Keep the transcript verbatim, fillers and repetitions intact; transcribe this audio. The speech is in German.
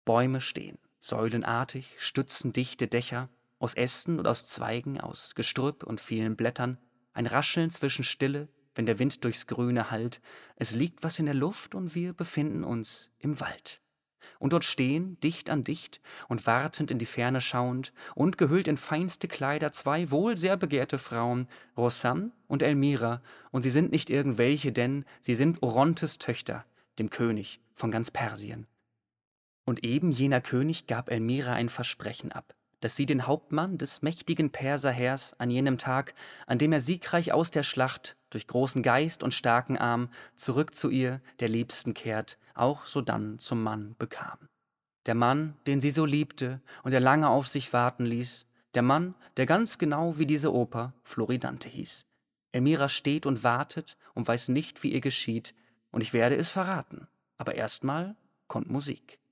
Bäume stehen, säulenartig, stützen dichte Dächer, aus Ästen und aus Zweigen, aus Gestrüpp und vielen Blättern, ein Rascheln zwischen Stille, wenn der Wind durchs Grüne hallt, es liegt was in der Luft und wir befinden uns im Wald. Und dort stehen, dicht an dicht und wartend in die Ferne schauend und gehüllt in feinste Kleider zwei wohl sehr begehrte Frauen, Rossam und Elmira, und sie sind nicht irgendwelche, denn sie sind Orontes Töchter, dem König von ganz Persien. Und eben jener König gab Elmira ein Versprechen ab, dass sie den Hauptmann des mächtigen Perserheers an jenem Tag, an dem er siegreich aus der Schlacht, durch großen Geist und starken Arm, zurück zu ihr, der Liebsten kehrt, auch sodann zum Mann bekam. Der Mann, den sie so liebte und der lange auf sich warten ließ, der Mann, der ganz genau wie diese Oper Floridante hieß. Elmira steht und wartet und weiß nicht, wie ihr geschieht, und ich werde es verraten, aber erstmal kommt Musik.